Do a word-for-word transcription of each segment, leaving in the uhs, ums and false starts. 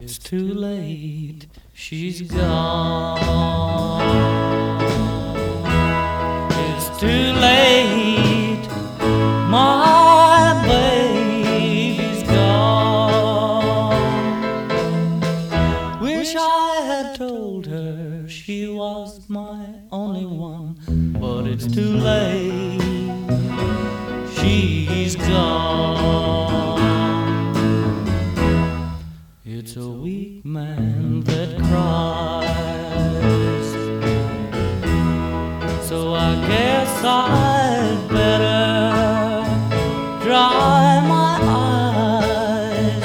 It's too late, she's gone. It's too late, my baby's gone. Wish I had told her she was my only one, but it's too late, she's gone. It's a weak man that cries, so I guess I'd better dry my eyes.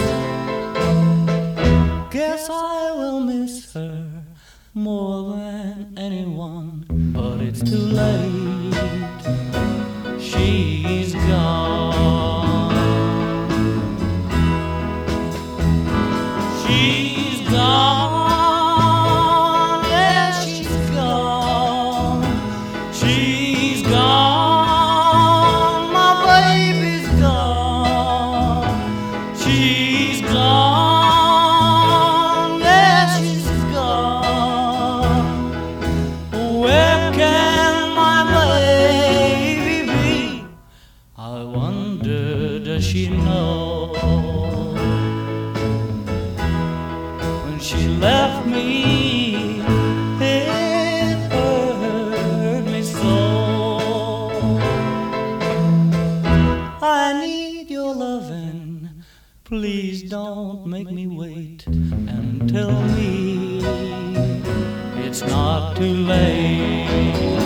Guess I will miss her more than anyone, but it's too late, she's gone. She's gone, yes, she's gone. She's gone, my baby's gone. She's gone, yes, she's gone. Where can my baby be? I wonder, does she know? She left me, it hurt me so. I need your loving, please don't make me wait, and tell me it's not too late.